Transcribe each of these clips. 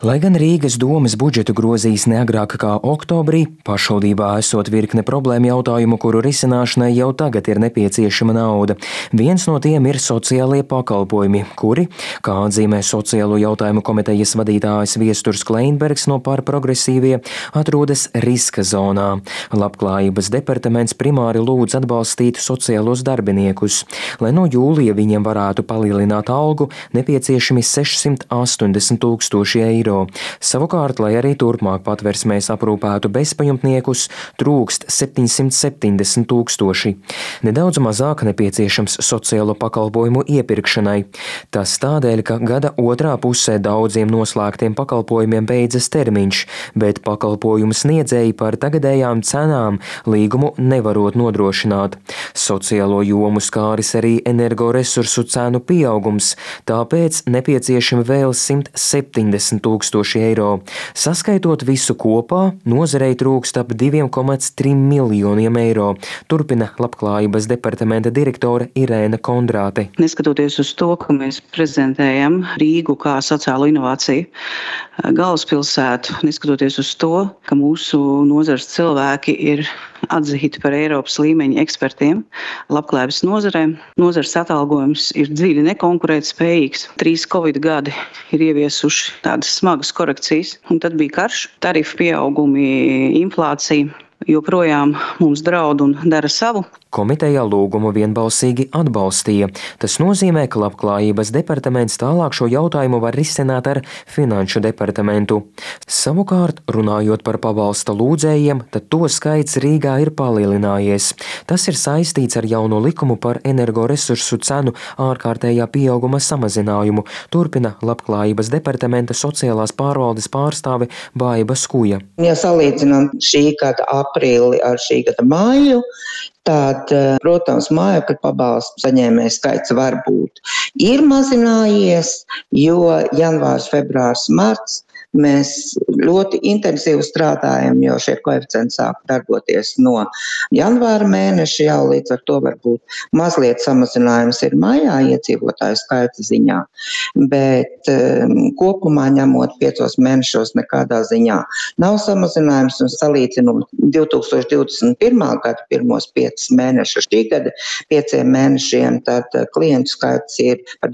Lai gan Rīgas domes budžetu grozīs ne agrāk kā oktobrī, pašvaldībā esot virkne problēmu jautājumu, kuru risināšanai jau tagad ir nepieciešama nauda. Viens no tiem ir sociālie pakalpojumi, kuri, kā atzīmē sociālo jautājumu komitejas vadītājs Viesturs Kleinbergs no Par progresīvie, atrodas riska zonā. Labklājības departaments primāri lūdz atbalstīt sociālos darbiniekus. Lai no jūlija viņiem varētu palielināt algu, nepieciešami 680 000 eiro. Savukārt, lai arī turpmāk patversmēs aprūpētu bezpajumtniekus, trūkst 770 000. Nedaudz mazāk nepieciešams sociālo pakalpojumu iepirkšanai. Tas tādēļ, ka gada otrā pusē daudziem noslēgtiem pakalpojumiem beidzas termiņš, bet pakalpojumu sniedzēji par tagadējām cenām līgumu nevarot nodrošināt. Sociālo jomu skāris arī energoresursu cenu pieaugums, tāpēc nepieciešami vēl 170 000 eiro. Saskaitot visu kopā, nozarei trūkst ap 2,3 miljoniem eiro, turpina Labklājības departamenta direktore Irēna Kondrāte. Neskatoties uz to, ka mēs prezentējam Rīgu kā sociālo inovāciju galvaspilsētu, neskatoties uz to, ka mūsu nozares cilvēki ir atzīti par Eiropas līmeņa ekspertiem labklājības nozarē, nozares atalgojums ir dziļi nekonkurētspējīgs. 3 Covid gadi ir ieviesuši tādas smagas korekcijas, un tad bija karš, tarifu pieaugumi, inflācija. Joprojām mums draud un dara savu. Komiteja lūgumu vienbalsīgi atbalstīja. Tas nozīmē, ka Labklājības departaments tālāk šo jautājumu var risināt ar Finanšu departamentu. Savukārt, runājot par pabalsta lūdzējiem, tad to skaits Rīgā ir palielinājies. Tas ir saistīts ar jauno likumu par energoresursu cenu ārkārtējā pieauguma samazinājumu, turpina Labklājības departamenta sociālās pārvaldes pārstāve Baiba Skuja. Ja salīdzinām šī gada aprīli ar šī gada māju, tad, protams, mājokļu pabalstu saņēmēju skaits varbūt ir mazinājies, jo janvārs, februārs, marts mēs ļoti intensīvi strādājam, jo šie koeficienti sāk darboties no janvāra mēneša jau, līdz ar to varbūt mazliet samazinājums ir maijā iedzīvotāju skaita ziņā, bet kopumā ņemot 5 mēnešos nekādā ziņā nav samazinājums un salīdzinot 2021. Gada pirmos 5 mēnešus šī gada 5 mēnešiem, tad klientu skaits ir par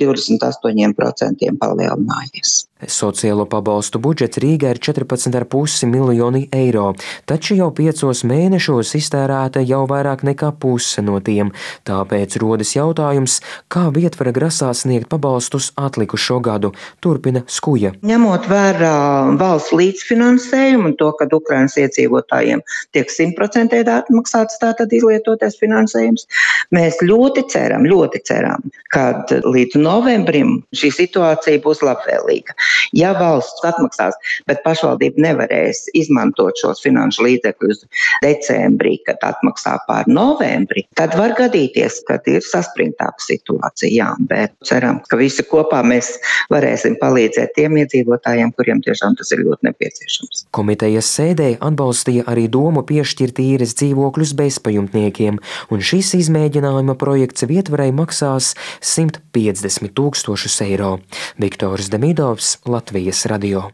28% palielinājies. Sociālo pabalstu budžets Rīgā ir 14,5 miljoni eiro, taču jau 5 mēnešos iztērēta jau vairāk nekā puse no tiem. Tāpēc rodas jautājums, kā Vietvara grasās sniegt pabalstus atlikušo gadu, turpina Skuja. Ņemot vērā valsts līdzfinansējumu un to, ka Ukrainas iedzīvotājiem tiek 100% atmaksāts tātad izlietotais finansējums, mēs ļoti ceram, kad līdz novembrim šī situācija būs labvēlīga. Ja valsts atmaksās, bet pašvaldība nevarēs izmantot šos finanšu līdzekļus decembrī, kad atmaksā pār novembri, tad var gadīties, kad ir saspringtāka situācija. Jā, bet ceram, ka visi kopā mēs varēsim palīdzēt tiem iedzīvotājiem, kuriem tiešām tas ir ļoti nepieciešams. Komitejas sēdē atbalstīja arī domu piešķirt īres dzīvokļus bezpajumtniekiem, un šis izmēģinājuma projekts Vietvarai maksās 150 000 eiro. Viktors Demidovs, Latvijas radio.